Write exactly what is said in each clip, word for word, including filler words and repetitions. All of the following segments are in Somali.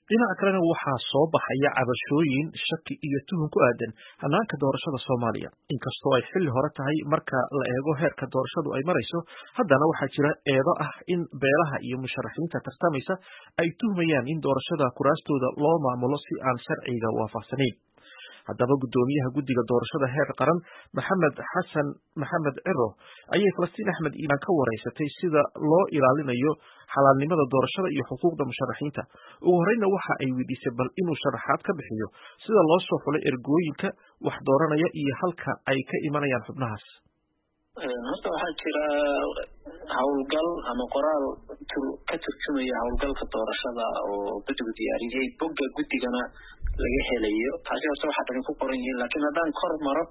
dhinaca kalena waxaa soo baxaya cabashooyin shaki iyo tuhun ku aadan hanaanka doorashada Soomaaliya inkastoo ay xilli hore tahay marka la eego heerka doorashadu ay marayso haddana waxaa jira eedo ah in beelaha iyo musharaxiinta tartamaysa ay tuhmayaan in doorashada kuraastooda loo maamulo si aan sharciga waafaqsanayn haddaba gudoomiyaha guddiga doorashada heer qaran Maxamed Xasan Maxamed Ciro ayay Falastiin Axmed Iimaan ka wareysatay sida loo ilaalinayo xalaalnimada doorashada iyo xuquuqda musharaxiinta ugu horeyna waxa ay weydiisay bal inuu sharaxaad ka bixiyo sida loo soo xulay ergooyinka wax dooranaya iyo halka ay ka imanayaan xubnahaas horta waxaa jira howlgal ama qoraal ka turjumaya howlgalka doorashada oo guddigu diyaariyey bogga guddigana laga helayo taasi horta waxaa dhan ku qoran yihiin laakiin haddaan kor maro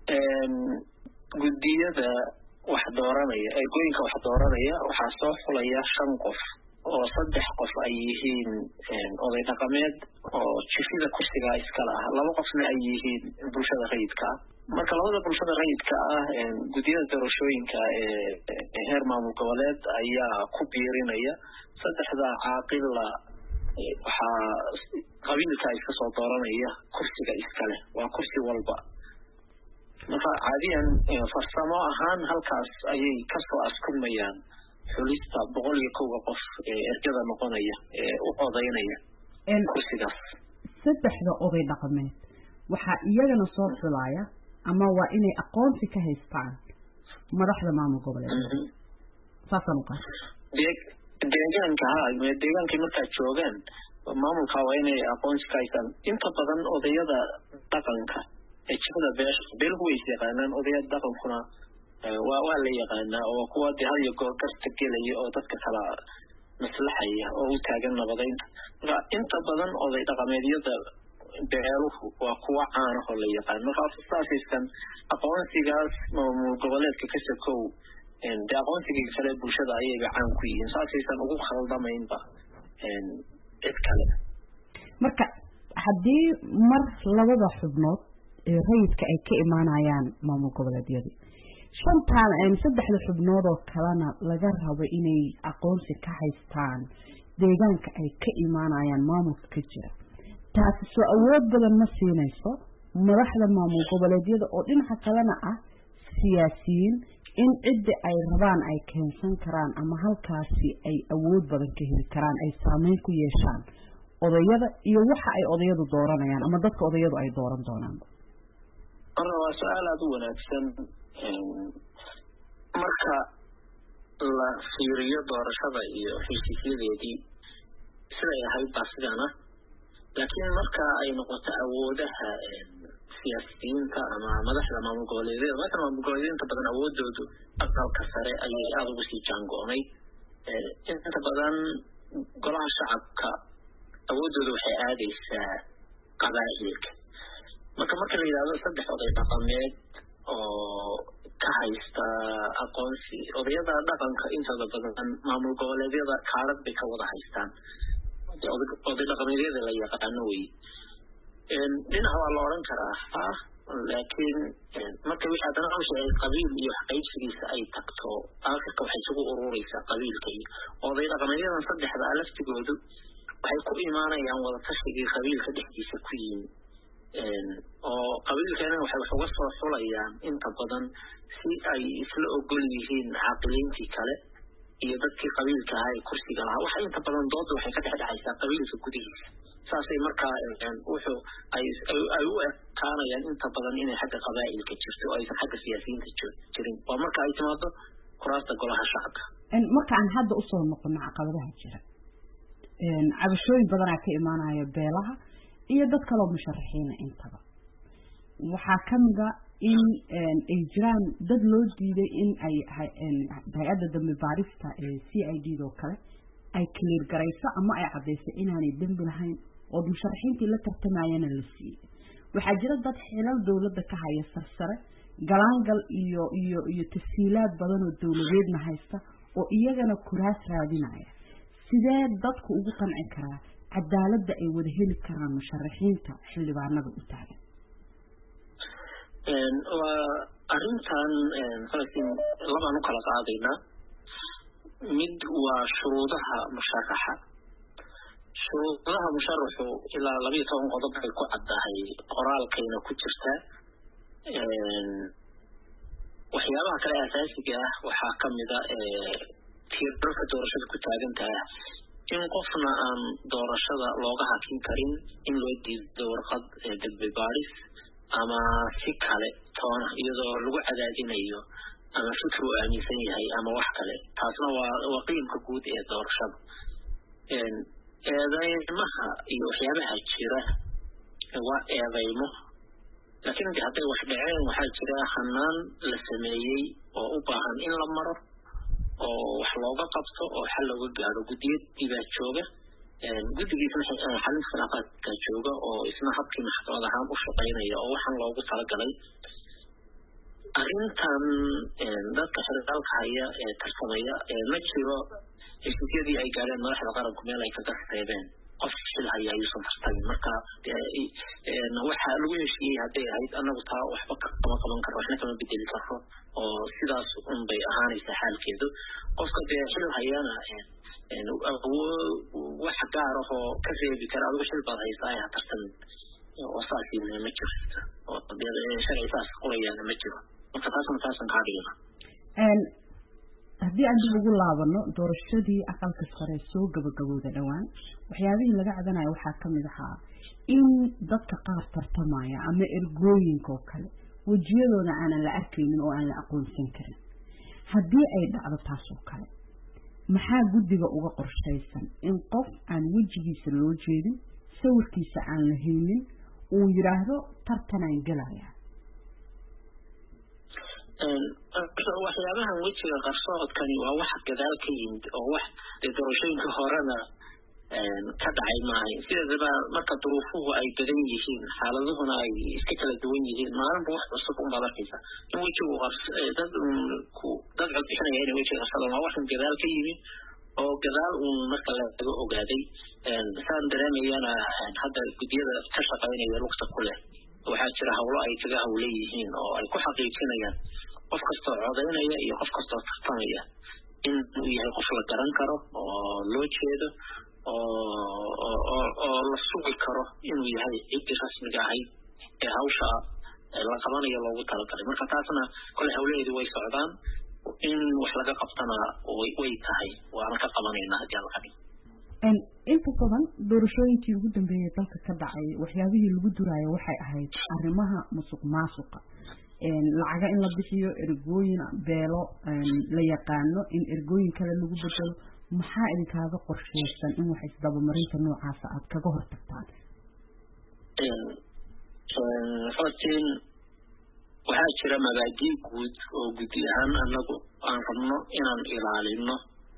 guddiyada wax dooranaya ergooyinka wax dooranaya waxaa soo xulaya shan qof oo saddex qof ay yihiin oday dhaqameed oo jifida kursiga iskala ah laba qofna ay yihiin bulshada rayidka ah marka labada bulshada rayidka ah guddiyada doorashooyinka ee heer maamul goboleed ayaa ku biirinaya saddexda caaqila waxaa qabiilka iska soo dooranaya kursiga iskale waa kursi walba marka caadiyan farsamo ahaan halkaas ayay kasoo askulmayaan xulista boqol iyo kowga qof ee ergada noqonaya ee u odaynaya kursigaas saddexda oday dhaqameed waxaa iyagana soo xulaya ama waa inay aqoonsi ka haystaan madaxda maamul goboleed saasaan u qaatay deegaanka ha deegaankay markaa joogaan maamulka waa inay aqoonsi ka haystaan inta badan odayada dhaqanka ee jifada beesha beelku way is yaqaanaan odayada dhaqankuna waa waa la yaqaanaa oo kuwa dee had iyo goor garta gelaya oo dadka kala maslaxaya oo u taagan nabadaynta marka inta badan oday dhaqameedyada beeluhu waa kuwa caan oo la yaqaan marka saasaysan aqoonsigaas maamul goboleedka ka sokow dee aqoonsigii kale bulshada ayayba caan ku yihiin saasaysan ugu khaldamaynba cid kale marka haddii mar labada xubnood ee rayidka ay ka imaanayaan maamul goboleedyadii shantaan saddexda xubnood oo kalena laga rabo inay aqoonsi ka haystaan deegaanka ay ka imaanayaan maamulka ka jira taasi soo awood badan ma siinayso madaxda maamul goboleedyada oo dhinaca kalena ah siyaasiyiin in cidda ay rabaan ay keensan karaan ama halkaasi ay awood badan ka heli karaan ay saameyn ku yeeshaan odayada iyo waxa ay odayadu dooranayaan ama dadka odayadu ay dooran doonaan marka waa su-aal aada u wanaagsan marka la fiiriyo doorashada iyo heshiisyadeedii siday ahayd baa sidaan ah laakiin marka ay noqoto awoodaha siyaasiyiinta ama madaxda maamul goboleedyada madaxda maamul goboleedyada inta badan awoodoodu aqalka sare ayay aada ugu sii jaango-nay inta badan golaha shacabka awoodooda waxay aadaysaa qabaa'ilka marka marka la yidhahdo saddex oday dhaqameed oo ka haysta aqoonsi odayada dhaqanka intooda badan maamul goboleedyada kaalad bay ka wada haystaan oday dhaqameedyada la yaqaano wey dhinac waa la odhan karaa ha laakiin marka wixii haddana hawsha ay qabiil iyo waxqaybsigiisa ay tagto aakhirka waxay isugu ururaysaa qabiilka iyo oday dhaqameedyadan saddexda laftigoodu waxay ku imaanayaan wadatashigai qabiilka dhexdiisa ku yimi oo qabiilkeena waxay wax uga soo xulayaan inta badan si ay isla ogol yihiin caaqiliintii kale iyo dadkii qabiilka ahaa ee kursiga lahaa waxa inta badan dooda waxay ka dhex dhexaysaa qabiilka gudihiisa saasay markaa wuxuu ay ay u ekaanayaan inta badan inay xagga qabaa'ilka jirto oo aysan xagga siyaasiyiinta jirin waa marka ay timaado kuraasta golaha shacabka marka aan hadda usoo noqono caqabadaha jira cabashooyin badanaa ka imaanaya beelaha iyo dad kaloo musharaxiina intaba waxaa kamid a in ay jiraan dad loo diiday in ay hay-adda dambi baarista ee c i d doo kale ay clear garayso ama ay caddayso inaanay dembi lahayn oo musharaxiintii la tartamayana la siiyey waxaa jira dad xilal dowladda ka haya sarsare galaangal iyo iyo iyo tafsiilaad badan oo dowladeedna haysta oo iyagana kuraas raadinaya sidee dadku ugu qanci karaa cadaaladda ay wada heli karaan musharaxiinta xildhibaanada u taagan waa arrintan falastiin labaan u kala qaadaynaa mid waa shuruudaha musharaxa shuruudaha musharaxu ilaa labiyo toban qodob ay ku caddahay qoraalkayna ku jirta waxyaabaha kale asaasiga ah waxaa ka mid a tiirarka doorashada ku taagan tahay in qofna aan doorashada looga hakin karin in loo diido warqad dambi baadhis ama si kale toona iyadoo lagu cadaadinayo ama fikir uu aaminsan yahay ama wax kale taasna waa waa qiimka guud ee doorashada eedeymaha iyo waxyaabaha jira waa eedeymo laakiin hadday wax dhaceen waxaa jira hanaan la sameeyey oo u baahan in la maro oo wax looga qabto oo xal looga gaaro guddiyadii baa jooga guddigiisna xalin khilaafaadka jooga oo isna habkii maxkamad ahaan u shaqaynaya oo waxaan loogu talagalay arrintan dadka xildhibaanka haya ee tartamaya ma jiro heshiisyadii ay gaareen madaxda qaranku meel ay kaga reebeen qof xil haya ayuusan tartamin marka waxaa lagu heshiiyey hadday ahayd annagu taa waxba kama qaban karo waxna kama bedeli karo oo sidaas un bay ahaanaysa xaalkeedu qofka dee xil hayana wax gaar ah oo ka reebi kara adigu xil baad haysaa ha tartamin oo saasiina ma jirto oo sharci saas qorayaana ma jiro marka taasna taasan kaa dhigana haddii aan dib ugu laabano doorashadii aqalka sare soo gabagabowda dhowaan waxyaabihii laga cadanayo waxaa ka mid ahaa in dadka qaar tartamaya ama ergooyinka oo kale wejiyadooda aanan la arkaynin oo aan la aqoonsan karin haddii ay dhacdo taas oo kale maxaa guddiga uga qorshaysan in qof aan wejigiisa loo jeedin sawirkiisa aan la haynin uu yidhaahdo tartanaan gelaya waxyaabahan wejiga qarsoodkani waa wax gadaal ka yimid oo wax dee doorashooyinka horena ka dhacay maahayn sideedaba marka duruufuhu ay badan yihiin xaaladuhuna ay iska kala duwan yihiin maalinba wax cusub unbaad arkaysa in wejigu dad dad cod bixinaya inay wejiga qarsadaan waa waxan gadaal ka yimid oo gadaal uun marka laga ogaaday saan dareemayana hadda guddiyada ka shaqaynaya lugta ku leh waxaa jira hawlo ay kaga hawlan yihiin oo ay ku xaqiijinayaan qof kastoo codaynaya iyo qof kastoo tartamaya in uu yahay qof la garan karo oo loo jeedo oo la sugi karo inuu yahay ciddii rasmiga ahayd ee hawsha la qabanayo loogu talagalay marka taasna kole hawlaheedu way socdaan in wax laga qabtana way tahay waana ka qabanaynaa haddii aan la qabin inta badan doorashooyinkii ugu dambeeyay dalka ka dhacay waxyaabihii lagu duraayo waxay ahayd arrimaha musuq maasuqa lacaga in la bixiyo ergooyin beelo la yaqaano in ergooyin kale lagu bedelo maxaa idinkaaga qorshaysan in wax isdabamarinta noocaasa aad kaga hortagtaan falastiin waxaa jira mabaadii guud oo guddi ahaan anagu aan rabno inaan ilaalino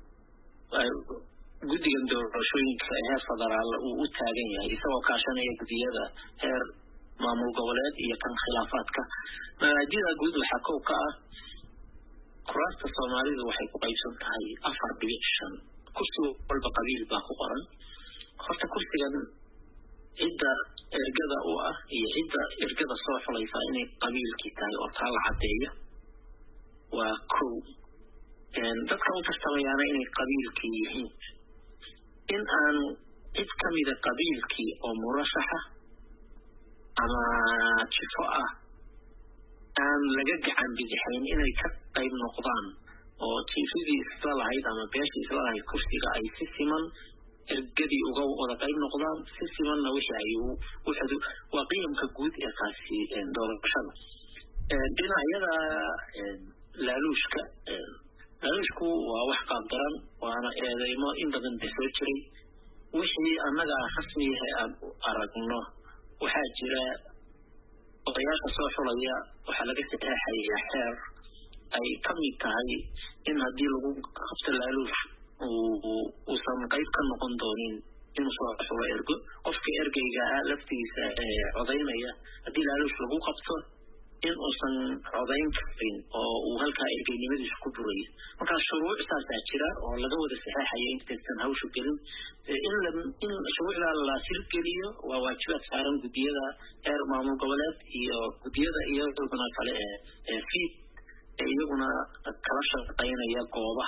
guddigan doorashooyinka heer federaal uu u taagan yahay isagoo kaashanaya guddiyada heer maamul goboleed iyo kan khilaafaadka mabaadida guud waxaa kow ka ah kuraasta soomaalidu waxay ku qaybsan tahay afar dhibic shan kursi walba qabiil baa ku qoran horta kursigan cidda ergada u ah iyo cidda ergada soo xulaysa inay qabiilkii tahay oo taa la caddeeyo waa kow dadka u tartamayaana inay qabiilkii yihiin in aan cid ka mida qabiilkii oo murashaxa ama jifo ah aan laga gacan bidixayn inay ka qayb noqdaan oo jiifadii isla lahayd ama beeshii isla lahayd kursiga ay si siman ergadii uga wada qayb noqdaan si simanna wixii ay wuxudu waa qiyamka guud ee kaasi doorashada dhinacyada laaluushka laaluushku waa wax qaabdaran waana eedeymo in badan ba soo jiray wixii annaga rasmiyaha aan aragno waxaa jira odayaasha soo xulaya waxaa laga saxeexayaa xeer ay ka mid tahay in haddii lagu qabto laaluush uusan qayb ka noqon doonin inuu soo xulo ergo qofka ergeyga ah laftiisa codaynaya haddii laaluush lagu qabto in uusan codayn karin oo uu halkaa ergeynimadiisa ku burayo markaa shuruuc saasaa jira oo laga wada saxeexaya intaysan hawshu gelin in shuruucdaa la sirgeliyo waa waajibaad saaran guddiyada heer maamul goboleed iyo guddiyada iyaguna kale ee fiid ee iyaguna kala shaqaynaya goobaha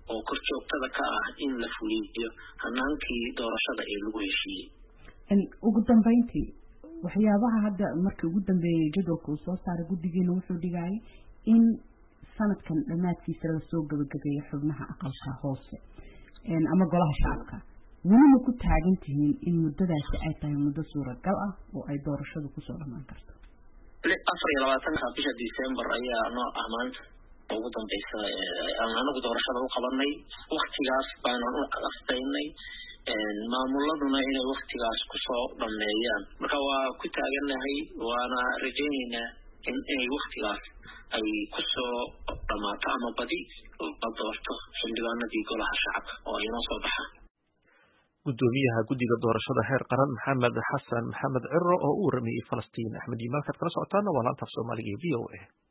oo korjoogtada ka ah in la fuliyo hanaankii doorashada ee lagu heshiiyey. ugu dambeyntii waxyaabaha hadda markii ugu dambeeyay jadwalka uu soo saaray guddigeena wuxuu dhigayay in sanadkan dhammaadkiisa la soo gabagabeeyo xubnaha aqalka hoose ama golaha shacabka. weli ma ku taagan tihiin in muddadaasi ay tahay muddo suuragal ah oo ay doorashadu kusoo dhammaan karto? afar iyo labaatanka bisha December ayaa noo ah maanta ugu dambeysa anagu doorashada u qabanay. waqtigaas baanan u qastaynay maamuladuna inay waqtigaas kusoo dhameeyaan. marka waa ku taaganahay, waana rajaynaynaa in ay waqtigaas ay kusoo dhamaato ama badi la doorto xildhibaanadii golaha shacabka oo ay noo soo baxaan. gudoomiyaha guddiga doorashada heer qaran Maxamed Xasan Maxamed Ciro oo u waramayay Falastiin Axmed Yimaal. Kaad kala socotaana waa laanta af Soomaaliga ee V O A.